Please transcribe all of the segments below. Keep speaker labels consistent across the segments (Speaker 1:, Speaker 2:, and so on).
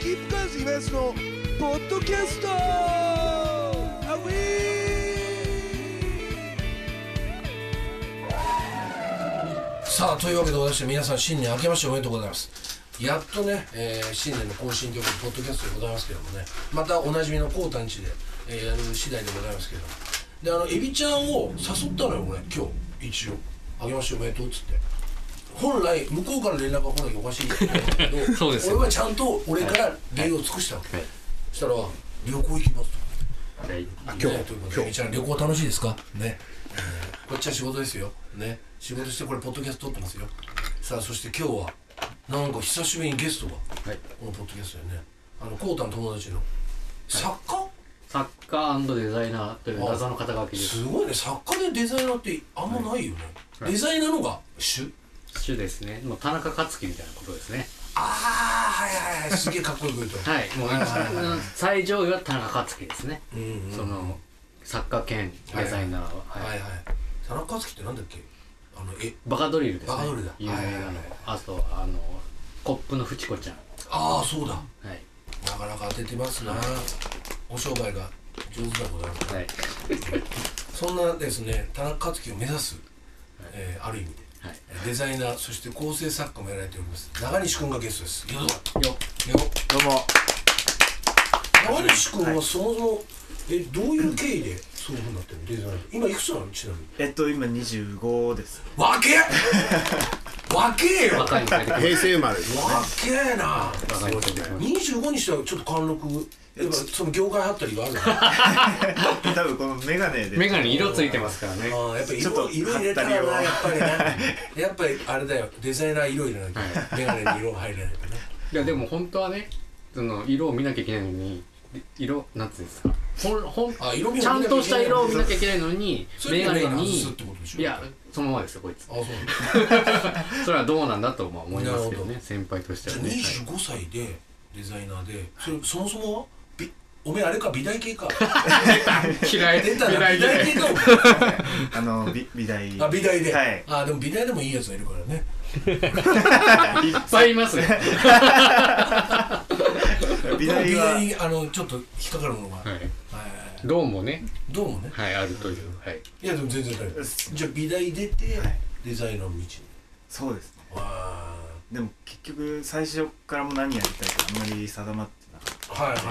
Speaker 1: キープカーズイベントのポッドキャストアウィー。さあというわけでございまして皆さん新年明けましておめでとうございます。やっとね、新年の更新というポッドキャストでございますけどもね、またおなじみのコータンチで、やる次第でございますけども、でエビちゃんを誘ったのよ俺今日一応明けましておめでとうっつって。本来向こうから連絡が来なきゃおかしいんだけどそうです、ね、俺はちゃんと俺から礼を尽くしたわけ、はい、そしたら旅行行きますと、はい、今日ということでエビちゃん旅行楽しいですかね、こっちは仕事ですよね、仕事してこれポッドキャスト撮ってますよ。さあそして今日はなんか久しぶりにゲストが、はい、このポッドキャストでねコータの友達の作家、はい、
Speaker 2: 作家&デザイナーという謎の肩書きです。
Speaker 1: すごいね、作家でデザイナーってあんまないよね、はい、デザイナーのが主
Speaker 2: ですね。もう田中克樹みたいなことですね。
Speaker 1: ああはいはいはい、すげえかっこよく言うと
Speaker 2: はいもう最上位は田中克樹ですね、その作家兼デザイナーは
Speaker 1: はいはい、田中克樹ってなんだっけ、
Speaker 2: バカドリルですね。
Speaker 1: バカドリルだ
Speaker 2: 有名なの、あとはコップのフチコちゃん。
Speaker 1: ああそうだ、
Speaker 2: はい、
Speaker 1: なかなか当ててますな、お商売が上手だございます、はい、そんなですね田中克樹を目指す、ある意味ではい、デザイナーそして構成作家もやられております中西くんがゲストです。よっ
Speaker 3: どうも。
Speaker 1: 中西くんはそもそもどういう経緯でそういうふうになってるのデザイナー。今いくつなのちなみに。
Speaker 3: 今25です。
Speaker 1: 若えよ。
Speaker 3: 若い平成生まれですね。
Speaker 1: 若えな。25にしてはちょっと貫禄、その業界はったりがあるの
Speaker 3: 多分このメガネで
Speaker 2: メガネ色ついてますからね。
Speaker 1: やっぱ色入れたらな、やっぱりなやっぱりあれだよ、デザイナー色入れなきゃメガネに色入れないとね。
Speaker 2: いやでも本当はね、その色を見なきゃいけないのに、色なんていうんですか、ちゃんとした色を見なきゃいけないのにメガネに、いやそのままですよこいつ。それはどうなんだと思いますけどね、先輩としてはね。
Speaker 1: 25歳でデザイナーで、そもそもはおめえあれか美大系か。
Speaker 2: 嫌い
Speaker 1: 出たな、美大系か。
Speaker 3: 美大。
Speaker 1: 美大で。
Speaker 3: はい。
Speaker 1: でも美大でもいいやつがいるからね。
Speaker 2: いっぱいいますね。
Speaker 1: 美大にちょっと引っかかるものが。
Speaker 2: どうもね。
Speaker 1: はい
Speaker 2: あるという。はい。
Speaker 1: いやでも全然大丈夫。じゃあ美大出てデザイナーの道に。
Speaker 3: そうですね。でも結局最初からも何やりたいかあんまり定まってなかった。はい。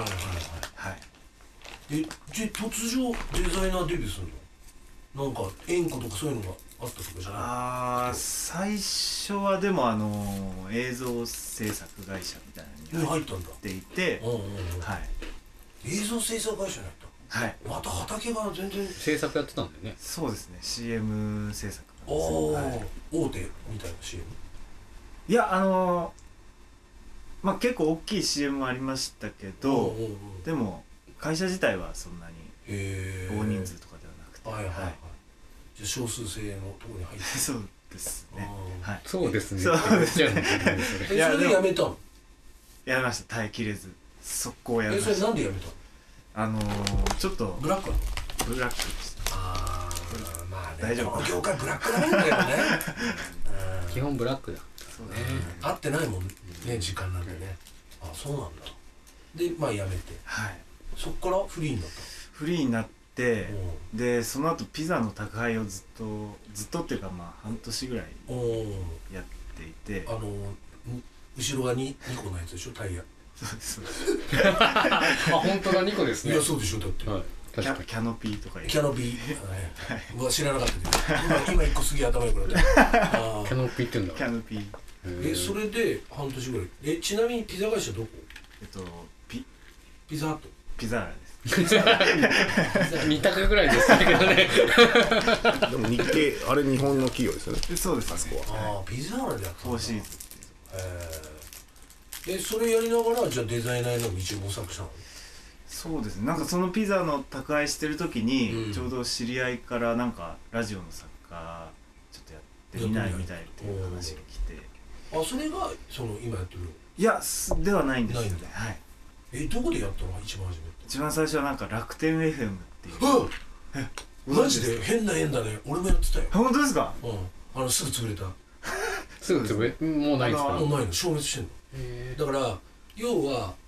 Speaker 1: じゃあ突如デザイナーデビューするの？なんか縁故とかそういうのがあったとかじゃない？
Speaker 3: 最初はでも映像制作会社みたいなのに入っていて、
Speaker 1: 映像制作会社に入った。はい。また畑が全然
Speaker 2: 制作やってたんだよね。
Speaker 3: そうですね。CM 制作。
Speaker 1: 大手みたいな CM。
Speaker 3: いや結構大きい CM もありましたけど、でも会社自体はそんなに大人数とかではなくて、
Speaker 1: じゃあ少数制のところに入って
Speaker 3: そうですね。はい。
Speaker 2: そうですね。
Speaker 1: それで辞めたの？
Speaker 3: やめました。耐えきれず速攻やめました。
Speaker 1: それなんで辞めた？
Speaker 3: ちょっと
Speaker 1: ブラックなの？
Speaker 3: ブラックでした。
Speaker 1: まあね、
Speaker 3: 大丈夫。
Speaker 1: この業界ブラックなんだけどね。
Speaker 2: 基本ブラックだ。
Speaker 1: そうね。合ってないもんね、時間なんでね。そうなんだ。で辞めて。はい。そっからフリーになった。フリーになって、でその後ピザの宅配をずっとっていうか半年ぐらいやっていて、後ろが2個のやつでしょ、タイヤ。そうです。
Speaker 2: 本当だ、2個ですね。
Speaker 1: いやそうでしょ、だって。
Speaker 3: キャノピーとか
Speaker 1: キャノピー知らなかったけど今1個すげえ頭良くなった。キ
Speaker 2: ャノピーって言うんだ。
Speaker 3: キャノピー。
Speaker 1: それで半年ぐらい。ちなみにピザ会社どこ？ピザハット。
Speaker 3: ピザーラです。
Speaker 2: 2択ぐらいですけどね。
Speaker 4: でも日系、あれ日本の企業ですよね。
Speaker 3: そうです。
Speaker 4: あそこは。
Speaker 1: ピザーラでやった。
Speaker 3: フォーシーズっていう。
Speaker 1: それやりながらじゃあデザイナーの道を模索したの？
Speaker 3: そうですね。なんかそのピザの宅配してる時にちょうど知り合いからなんかラジオの作家ちょっとやってみないみたいっていう話が来て。
Speaker 1: それがその今やってる？
Speaker 3: いやではないんですよね。はい。
Speaker 1: どこでやったの？一番初めて。
Speaker 3: 一番最初はなんか楽天 FM っていう。
Speaker 1: マジで変な縁だね。俺もやってたよ。
Speaker 3: 本当ですか？
Speaker 1: すぐ潰れた。
Speaker 2: すぐ潰れ？もうないですか？
Speaker 1: もうないの。消滅してんの。だから要は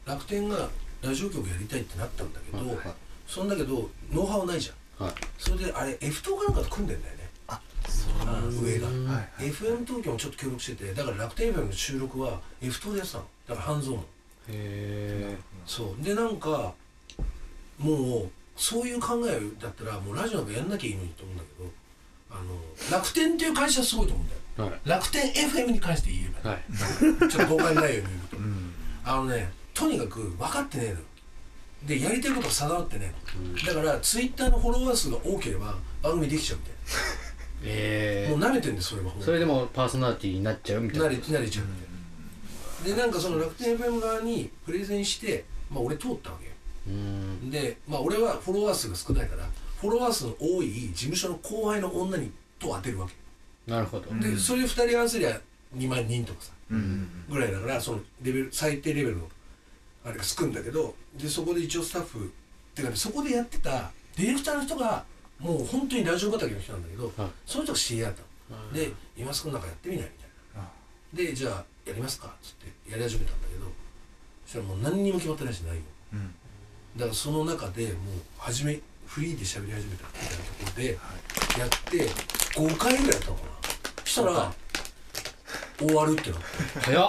Speaker 1: 楽天がラジオ局やりたいってなったんだけど、そんだけどノウハウないじゃん、それであれ F 東かなんかと組んでんだよね、上が、FM 東京もちょっと協力してて、だから楽天 FM の収録は F 東でやってたの、だから半蔵門。へえ。そうで、なんかもうそういう考えだったらもうラジオなんかやんなきゃいいのにと思うんだけど、楽天っていう会社はすごいと思うんだよ、楽天 FM に関して言えば、ちょっと誤解ないように言うと、とにかく分かってねえのよ。でやりたいことが定まってねえの、だからツイッターのフォロワー数が多ければ番組できちゃうみたいな、もう舐めてんですそれは。
Speaker 2: それでもパーソナリティになっちゃうみたいな、
Speaker 1: 慣れちゃうみたいな。でなんかその楽天 FM 側にプレゼンして、俺通ったわけよ。で俺はフォロワー数が少ないから、フォロワー数の多い事務所の後輩の女にと当てるわけ。
Speaker 2: なるほど。
Speaker 1: でそれ2人合わせりゃ2万人とかさ、ぐらいだから、そのレベル最低レベルのあれがつくんだけど、でそこで一応スタッフってかね、そこでやってたディレクターの人がもう本当にラジオ畑の人なんだけど、その人が知り合ったの、で今すぐなんかやってみないみたいな、でじゃあやりますかっつってやり始めたんだけど、そしたらもう何にも決まってないしないよ、だからその中でもうフリーで喋り始めたみたいなところでやって5回ぐらいやったのかな。そしたら終わるってなって
Speaker 2: 早っ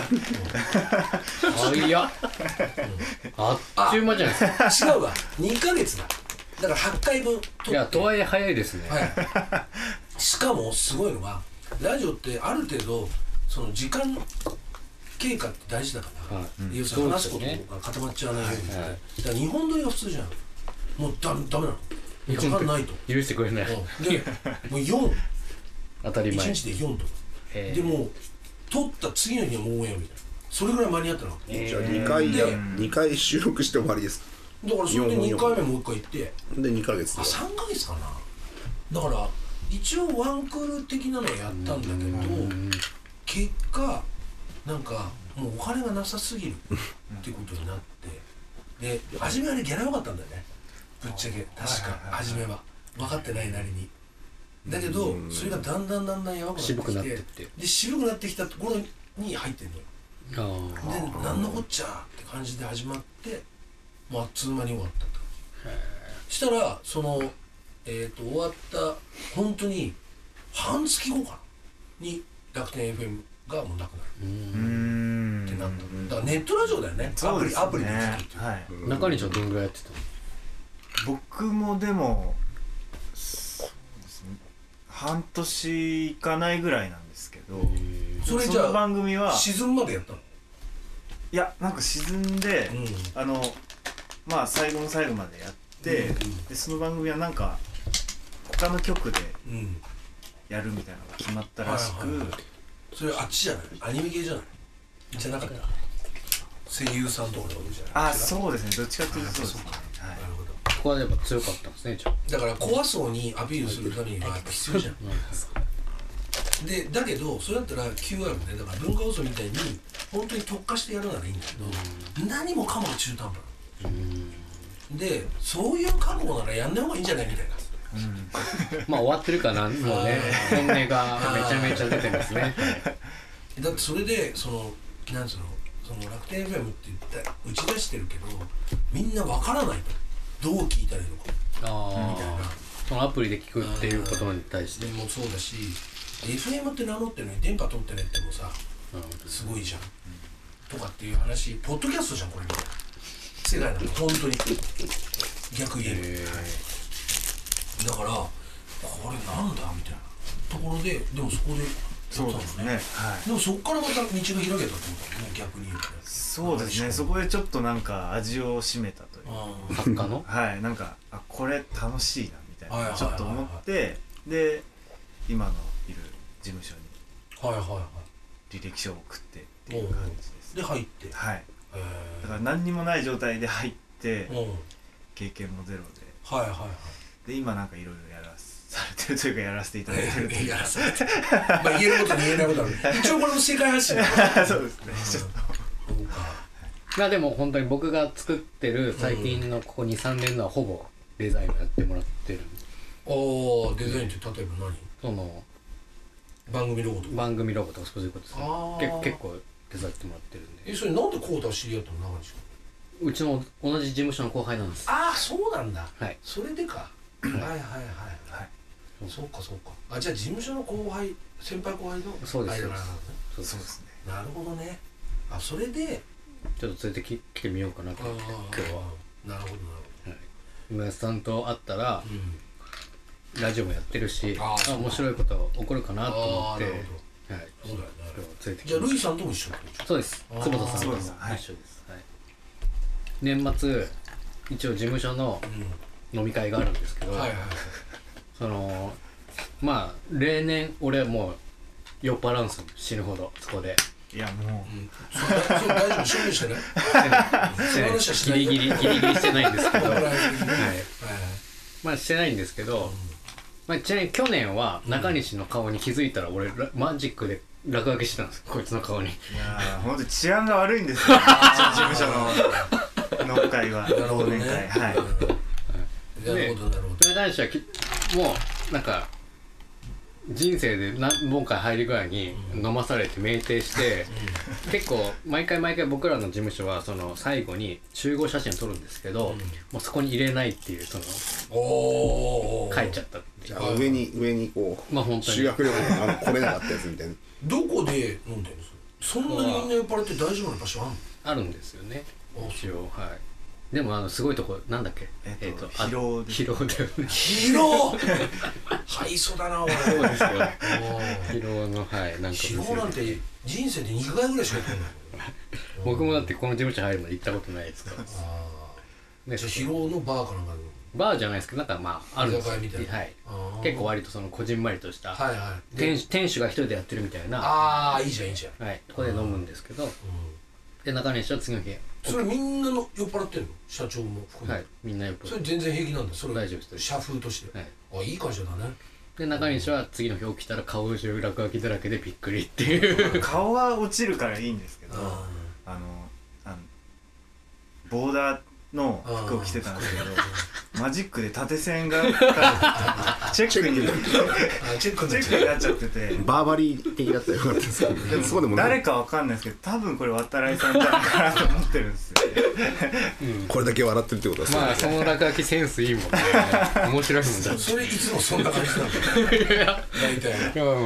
Speaker 2: 早っ、あっちゅう間じゃないですか。
Speaker 1: 違うわ、2ヶ月だから8回分撮って。
Speaker 2: いやとはいえ早いですね。
Speaker 1: しかもすごいのが、ラジオってある程度その時間経過って大事だから、要するに話すことが固まっちゃわないように、だから日本撮りが普通じゃん、もうダメなの、時間ないと
Speaker 2: 許してくれない、で
Speaker 1: もう4
Speaker 2: 当たり前、
Speaker 1: 1日で4とかでも撮った次の日はもうオンエアみたいな、それぐらい間に合ったの。
Speaker 4: じゃあ2回収録して終わりですか。
Speaker 1: だからそれで2回目もう1回行ってで
Speaker 4: 2ヶ月で
Speaker 1: 3ヶ月かな。だから一応ワンクール的なのやったんだけど、結果なんかもうお金がなさすぎるっていうことになって、で初めはねギャラ良かったんだよね、ぶっちゃけ。確か初めは分かってないなりに。だけどそれがだんだんやばくなってきて、
Speaker 2: 渋くなってって、
Speaker 1: で渋くなってきたところに入ってんのよ。でなんのこっちゃって感じで始まって、もうあっつう間に終わったって感じ。したらその終わった本当に半月後かなに楽天 FM がもうなくなるってなった。だからネットラジオだよね、アプリで聞くっていう。
Speaker 2: 中西はどんぐらいやってたの？
Speaker 3: 僕もでも半年いかないぐらいなんですけど、
Speaker 1: それじゃあ
Speaker 3: その番組は
Speaker 1: 沈むまでやったの？
Speaker 3: いやなんか沈んで、最後の最後までやって、でその番組はなんか他の局でやるみたいなのが決まったらしく、
Speaker 1: それあっちじゃない？アニメ系じゃない？じゃなかった？声優さんとかでおるじゃない？
Speaker 3: そうですね、どっちかというとそうですね。
Speaker 1: なるほど。
Speaker 2: ここはやっぱ強かったんですね、じゃあ。
Speaker 1: だから怖そうにアピールするためには必要じゃん。でだけどそれだったら QR ね、だから文化放送みたいに本当に特化してやるならいいんだけど、何もかもが中途半端なの。でそういう覚悟ならやんない方がいいんじゃないみたいな。
Speaker 2: まあ終わってるかな、もうね、本音がめちゃめちゃ出てますね。
Speaker 1: だってそれでなんつうの、その楽天 FM って言った打ち出してるけどみんなわからないと、どう聞いたらいいのかみたいな。
Speaker 2: そのアプリで聞くっていうことに対して
Speaker 1: もそうだし、 FM って名乗ってるのに電波取ってねってもさ、すごいじゃん、とかっていう話。ポッドキャストじゃんこれみたいな世界なの本当に、逆言える。だからこれなんだみたいなところで、でもそこで
Speaker 3: そうですね、
Speaker 1: でもそこからまた道が開けたってことだもんね、逆に言うとね。
Speaker 3: そうですね、そこでちょっとなんか味を占めたという
Speaker 2: 作家の
Speaker 3: なんかこれ楽しいなみたいなちょっと思って、で今のいる事務所に履歴書を送ってっていう感じです。
Speaker 1: で入って、
Speaker 3: だから何にもない状態で入って、経験もゼロで、で今なんかいろいろやらされてるというか、やらせていただいてるというか、
Speaker 1: やらされて言えることに言えないことある。一応これも世界発信
Speaker 3: そうですね、ちょっ
Speaker 2: とでも本当に僕が作ってる最近のここ 2,3 年のはほぼデザインをやってもらってる。
Speaker 1: デザインって例えば何？その番組ロゴとか
Speaker 2: そういうことですね。結構手伝ってもらってるんで。
Speaker 1: それなんでコウタは知り合ったの中西君？
Speaker 2: うちの同じ事務所の後輩なんです。
Speaker 1: ああそうなんだ。
Speaker 2: はい。
Speaker 1: それでか。はいはいはいはい。そうかそうか。あ、じゃあ事務所の後輩、先輩後輩の
Speaker 2: そうです。
Speaker 1: 間柄なのね。
Speaker 3: そうですね。
Speaker 1: なるほどね。あ、それで
Speaker 2: ちょっと連れてきてみようかなと思って今日は。
Speaker 1: なるほどなるほど。
Speaker 2: 今さんと会ったら、ラジオもやってるし、面白いこと起こるかなと思って、はい。そうだよね。連れてきて。
Speaker 1: じゃあルイさんとも一緒？
Speaker 2: そうです。久保田さんとも一緒です。はい。年末一応事務所の飲み会があるんですけど、そのまあ例年俺もう酔っ払うんですよ、死ぬほどそこで。
Speaker 3: いやも
Speaker 1: うそう大丈夫、処分してない？
Speaker 2: ギリギリしてないんですけど、はい、まあしてないんですけど、まあちなみに去年は中西の顔に気づいたら俺マジックで落書きしてたんです、こいつの顔に。い
Speaker 3: や本当に治安が悪いんですよ、事務所の飲み会は。忘年会、はい。
Speaker 1: なるほどなるほど。
Speaker 2: 中西はもうなんか人生で何本か入りぐらいに飲まされて酩酊して、結構毎回僕らの事務所はその最後に集合写真を撮るんですけど、もうそこに入れないっていう、その書いちゃったっていう。
Speaker 4: 上にこう、
Speaker 2: まあ本当に
Speaker 4: 修学旅行来れなかったやつみたいな。
Speaker 1: どこで飲んでるんですか？そんなにみんな酔っ払って大丈夫な場所
Speaker 2: あるんですよね、一応。はい。でもすごいとこなんだっけ、
Speaker 3: 疲
Speaker 2: 労だよね。
Speaker 1: 疲労ハイソだなお前。
Speaker 2: そうですよ。疲労の、はい、なんか
Speaker 1: 疲労なんて人生で2回ぐらいしかやってない。
Speaker 2: 僕もだってこの事務所入るまで行ったことないですから。
Speaker 1: じゃあ疲労のバーかなんかで。
Speaker 2: バーじゃないですけど、なんかまああるんですよ。はい。結構割とそのこじんまりとした店主が一人でやってるみたいな。
Speaker 1: ああいいじゃんいいじゃん。
Speaker 2: はい。ここで飲むんですけど、で中西は次の日。
Speaker 1: それみんなの酔っ払ってんの？社長も含め。
Speaker 2: はい、みんな酔っ払って。
Speaker 1: それ全然平気なんだ。それ
Speaker 2: 大丈夫です。
Speaker 1: 社風として。あ、いい会社だね。
Speaker 2: で中西は次の日起きたら顔中落書きだらけでびっくりっていう。
Speaker 3: 顔は落ちるからいいんですけど、ボーダーの服を着てたんですけど、マジックで縦線がチェックになっちゃってて、
Speaker 4: バーバリー的だったらよかったですけど、
Speaker 3: でもそこでも誰かわかんないですけど、多分これ渡来さんじゃないかなと思ってるんですよ。こ
Speaker 4: れだけ笑ってるってことですね。
Speaker 2: まあその落書きセンスいいもんね。面白いもんだ。
Speaker 1: それいつもそんな感じなんだ。大体。
Speaker 2: まあ。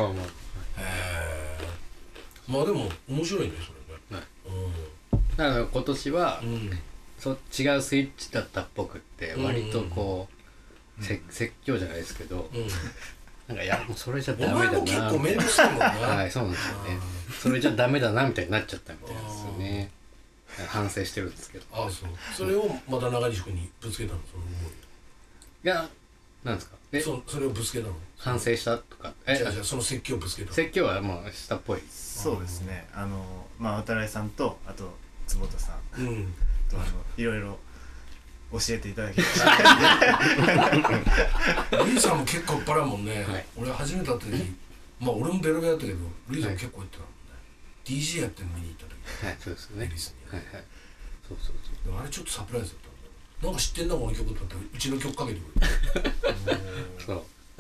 Speaker 1: まあでも面白いねそれね。
Speaker 2: だから今年は。違うスイッチだったっぽくって割とこう説教じゃないですけど、なんかいやもうそれじゃダメだな。お前も結構面倒くさいもんな。はい、そうなんですよね。それじゃダメだなみたいになっちゃったみたいなんですよね。反省してるんですけど。
Speaker 1: ああそう。それをまた中西君にぶつけたのその思い。
Speaker 2: いやなんですか。
Speaker 1: それをぶつけたの。
Speaker 2: 反省したとか。
Speaker 1: じゃあその説教をぶつけたの。
Speaker 2: 説教はまあしたっぽい。
Speaker 3: そうですね。まあ渡来さんとあと坪田さん。いろいろ教えていただきました。
Speaker 1: ルイさんも結構酔っ払うもんね。俺初めて会った時、まあ俺もベロベロだったけど、ルイさんも結構言ってたもんね。DJ やってるの見に行った時。
Speaker 2: はい、そうですね。
Speaker 1: エビスに。
Speaker 2: はい。そう。
Speaker 1: でもあれちょっとサプライズだったんだ。なんか知ってんなこの曲って言ったらうちの曲かけてくれる。
Speaker 2: そう。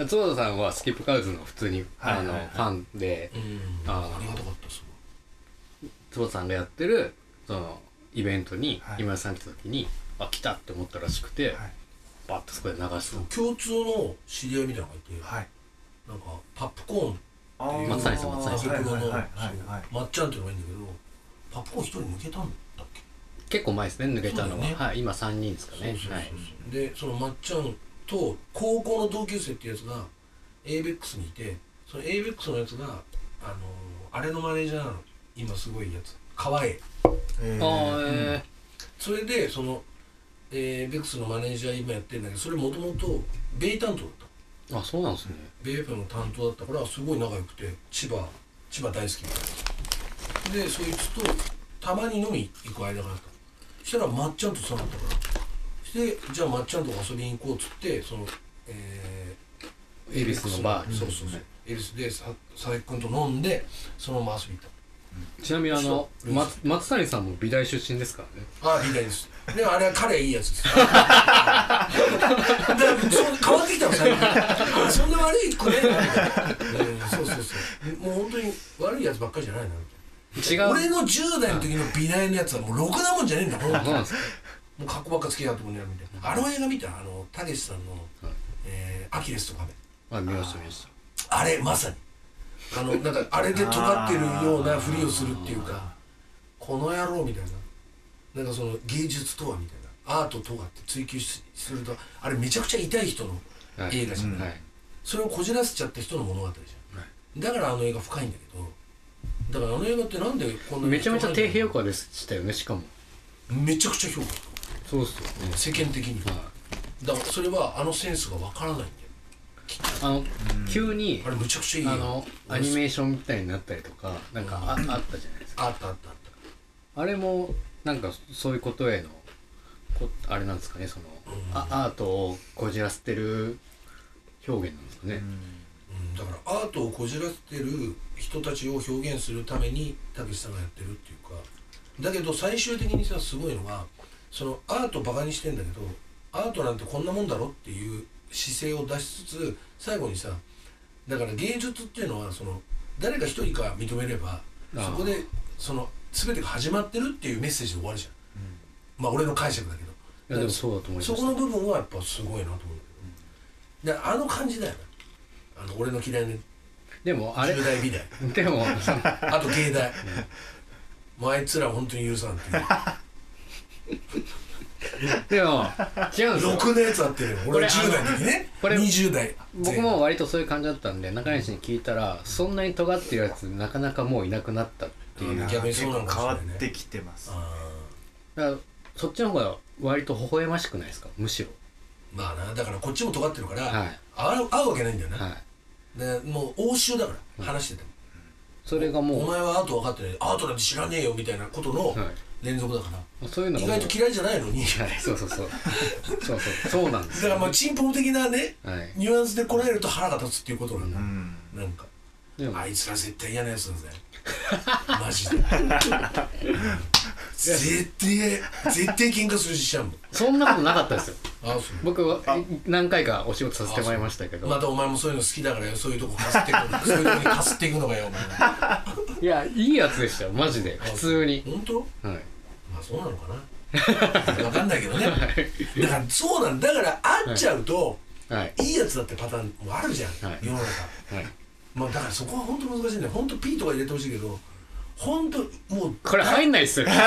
Speaker 2: 坪田さんはスキップカウズの普通にファンで、
Speaker 1: ありがたかったすごい。
Speaker 2: 坪田さんがやってるそのイベントに今田さん来た時に来たって思ったらしくて、バッとそこで流す。
Speaker 1: 共通の知り合いみたいなのがいて、なんかパップコーンっていう
Speaker 2: 松谷さん
Speaker 1: まっちゃんっていうのがいいんだけど、パップコーン一人抜けたんだっけ？
Speaker 2: 結構前ですね、抜けたのは。はい、今3人ですかね。
Speaker 1: でそのまっちゃんと高校の同級生っていうやつが ABEX にいて、その ABEX のやつがあれのマネージャーなの。今すごいやつ川栄。それでそのベックスのマネージャー今やってるんだけど、それもともとベイ担当だった。
Speaker 2: あ、そうなんですね。
Speaker 1: ベイフェの担当だったからすごい仲良くて、千葉大好きみたいな。でそいつとたまに飲み行く間があった。そしたらまっちゃんとつながったから、でじゃあまっちゃんと遊びに行こうっつって、その
Speaker 2: 恵比寿のバーに。
Speaker 1: そう恵比寿で佐々木君と飲んでそのまま遊びに行った。
Speaker 2: ちなみに松谷さんも美大出身ですからね。
Speaker 1: ああ美大です。でもあれは彼いいやつです。変わってきたの最近。そんな悪い子ねえなみたいな。そう。もう本当に悪いやつばっかりじゃないなみたいな。 俺の10代の時の美大のやつはもうろくなもんじゃねえんだ、ほんとに。もう格好ばっかつけやがってもんやるみたいな。あの映画見た？たけしさんのアキレスと亀。
Speaker 2: 見ました見ました。
Speaker 1: あれまさになんかあれで尖ってるようなふりをするっていうか、この野郎みたいな、なんかその芸術とはみたいな、アートとはって追求すると、あれめちゃくちゃ痛い人の映画じゃない、それをこじらせちゃった人の物語じゃん、だからあの映画深いんだけど、だからあの映画ってなんでこんな
Speaker 2: めちゃめちゃ低評価でしたよね。しかも
Speaker 1: めちゃくちゃ評価、
Speaker 2: そうっすよね、
Speaker 1: 世間的に、だからそれはセンスがわからないんだよ。
Speaker 2: 急に
Speaker 1: あれむちゃくちゃいい
Speaker 2: よ、アニメーションみたいになったりとか、なんかあったじゃないですか。
Speaker 1: あった
Speaker 2: あれもなんかそういうことへのあれなんですかね、そのアートをこじらせてる表現なんですかね。
Speaker 1: だからアートをこじらせてる人たちを表現するためにたけしさんがやってるっていうか、だけど最終的にさ、すごいのはそのアートをバカにしてんだけど、アートなんてこんなもんだろっていう姿勢を出しつつ、最後にさ、だから芸術っていうのはその誰か一人が認めればそこでその全てが始まってるっていうメッセージで終わるじゃん、まあ俺の解釈だけど。
Speaker 2: いやでもそうだと思います。
Speaker 1: そこの部分はやっぱすごいなと思うけど、であの感じだよね、俺の嫌いな
Speaker 2: でもあれ
Speaker 1: 10代美大
Speaker 2: でも
Speaker 1: あと芸大、もうあいつら本当に許さんっていう
Speaker 2: でも違うんですよ。
Speaker 1: ろくなやつあってるよ。俺10代の時ね、20代
Speaker 2: 僕も割とそういう感じだったんで、中西に聞いたらそんなに尖ってるやつなかなかもういなくなったっていう。
Speaker 1: 逆にそうなのかもしれないね。
Speaker 3: 変わってきてます。
Speaker 2: だからそっちの方が割と微笑ましくないですか、むしろ。
Speaker 1: まあな、だからこっちも尖ってるから、
Speaker 2: はい、
Speaker 1: 合うわけないんだよね、
Speaker 2: はい、
Speaker 1: でもう応酬だから話してても、
Speaker 2: それがもう
Speaker 1: お前はアート分かってない、アートなんて知らねえよみたいなことの連続だから、
Speaker 2: そういうの
Speaker 1: 意外と嫌いじゃないのに、
Speaker 2: はい、そうなんです、
Speaker 1: だからまあ陳腐的なね、
Speaker 2: はい、
Speaker 1: ニュアンスでこらえると腹が立つっていうことなんだ、なんか
Speaker 2: あ
Speaker 1: いつら絶対嫌なやつだぜマジで絶対喧嘩するしちゃうもん。
Speaker 2: そんなことなかったですよ僕は何回かお仕事させてもらいましたけど。
Speaker 1: またお前もそういうの好きだからよ、そういうとこかすっていくそういうとこにかすっていくのがよお前
Speaker 2: いや、いいやつでしたよマジで、普通に。
Speaker 1: 本当？
Speaker 2: はい。
Speaker 1: まあそうなのかな分かんないけどね、だからそうなんだ、だから会っちゃうと、いいやつだってパターンもあるじゃん、世の中、まあだからそこは本当難しいね。本当 P とか入れてほしいけど、本当もう
Speaker 2: これ入んないっすよあん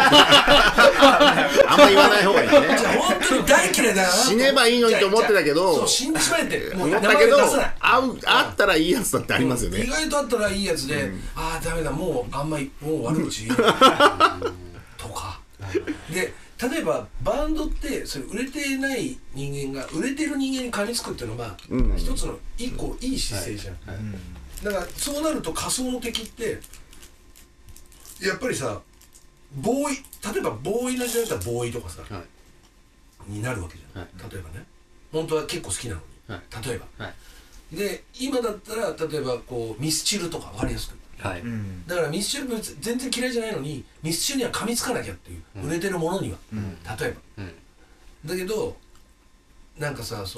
Speaker 4: ま言わない方がいいね。
Speaker 1: じゃあ本当に大嫌いだな、
Speaker 4: 死ねばいいのにと思ってたけど、
Speaker 1: そう死んでしまえって
Speaker 4: 思ったけど、会ったらいいやつだってありますよね。
Speaker 1: 意外と会ったらいいやつで、ああダメだ、もうあんまりもう悪口とかで、例えばバンドってそれ売れてない人間が売れてる人間に噛みつくっていうのは一つの一個いい姿勢じゃん、だからそうなると仮想の敵ってやっぱりさ、ボーイ、例えばボーイの時代だったらボーイとかさ、になるわけじゃん、例えばね、本当は結構好きなのに、例えば、で今だったら例えばこうミスチルとか分かりやすく、だからミスチル全然嫌いじゃないのにミスチルには噛みつかなきゃっていう、売れてるものには、例えば、だけどなんかさ、そ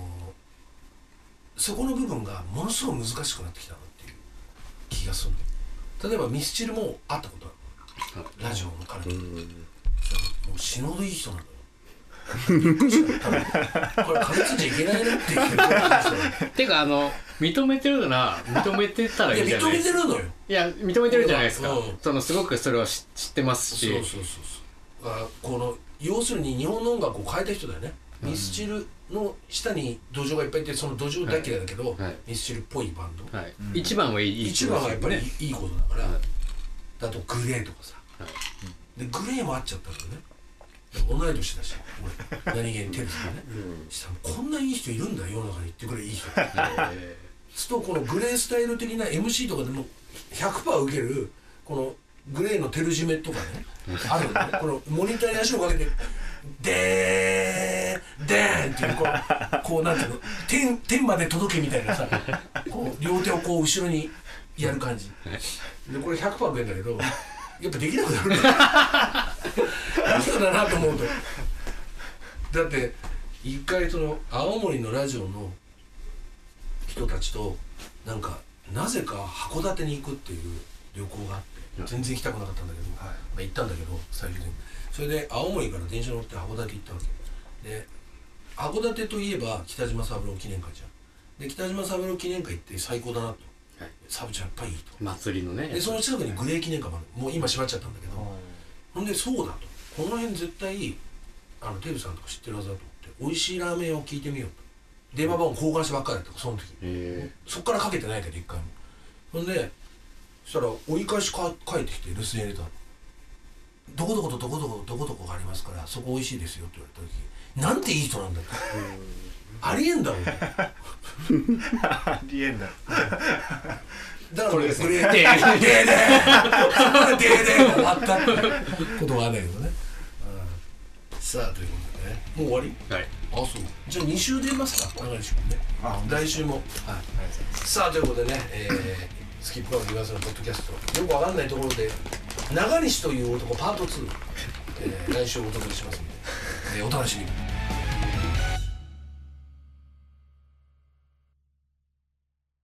Speaker 1: この部分がものすごく難しくなってきたなっていう気がするんだよ。例えばミスチルも会ったことある、ラジオの彼と、もう死ぬほどいい人なのよこれ噛みついちゃいけないなって言ってる
Speaker 2: てか認めてるなら認めてたらいいじゃないですか。
Speaker 1: 認めてるのよ。
Speaker 2: いや認めてるじゃないですか、すごくそれは知ってますし、
Speaker 1: この要するに日本の音楽を変えた人だよね、ミスチルの下に土壌がいっぱいいて、その土壌大嫌いだけど、ミスチルっぽいバンド、
Speaker 2: 一番はいい、
Speaker 1: 一番はやっぱりいいことだから、あとグレーとかさ、でグレーも合っちゃったんだよね、同い年だし、俺何気にテレビでね、したらこんないい人いるんだ世の中にってくらいいい人すると、このグレースタイル的な MC とかでも 100% 受けるこのグレーのテルジメとかねあるんだね、このモニターに足をかけてでーんっていうこうなんていうの、天まで届けみたいなさ、こう両手をこう後ろにやる感じで、これ 100% 受けんだけど、やっぱできなくなるんだよそうだなと思うと、だって一回その青森のラジオの人たちとなんかなぜか函館に行くっていう旅行があって、 全然行きたくなかったんだけど、まあ、行ったんだけど最終的にそれで青森から電車乗って函館行ったわけで、函館といえば北島三郎記念館じゃん。で北島三郎記念館行って最高だなと、サブちゃんやっぱいいと
Speaker 2: 祭りのね。
Speaker 1: でその近くにグレー記念館もある。もう今閉まっちゃったんだけど、ほんでそうだと、この辺絶対テルさんとか知ってるはずだと思って美味しいラーメン屋を聞いてみようと。電話番号交換してばっかりだったその時、そっからかけてないけど一回も。ほんでそしたら折り返し帰ってきて留守電入れたの。どこどことどこどこどこどこがありますからそこ美味しいですよって言われた時なんていい人なんだよありえんだろうね
Speaker 3: ありえんだろ
Speaker 1: だからこれですねでー終わったってことはあるんだけどね、さあということでねもう終わり？はい。あ、そう。じゃあ2週出ますか、長西君ね。来週も。はい。さあということでね、スキップカード言わせのポッドキャストよくわかんないところで長西という男パート2、来週お届けしますので、お楽しみに。